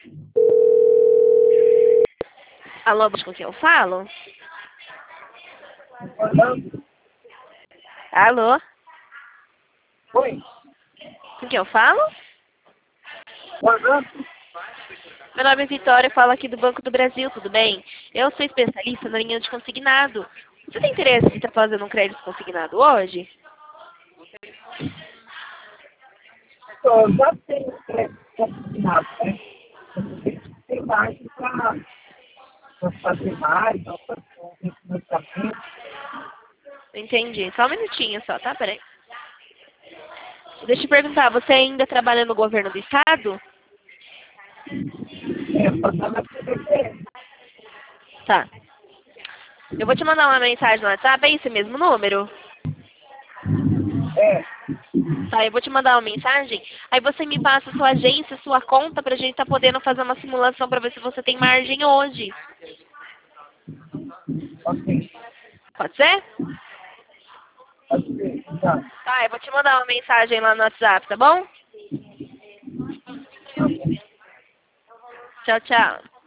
Alô, com quem eu falo? Orlando. Alô? Oi, Com quem eu falo? Orlando. Meu nome é Vitória, eu falo aqui do Banco do Brasil, tudo bem? Eu sou especialista na linha de consignado. Você tem interesse em estar fazendo um crédito consignado hoje? Eu já tenho consignado, né? Tem mais para fazer mais, outras coisas, financiamento. Entendi. Só um minutinho só, tá? Peraí. Deixa eu te perguntar, você ainda trabalha no governo do estado? Passar na CBC. Tá. Eu vou te mandar uma mensagem no WhatsApp, é esse mesmo número? É, Tá, eu vou te mandar uma mensagem, aí você me passa a sua agência, sua conta, pra gente tá podendo fazer uma simulação pra ver se você tem margem hoje. ok. Pode ser? Pode ser, já. Tá, eu vou te mandar uma mensagem lá no WhatsApp, tá bom? Tchau, tchau.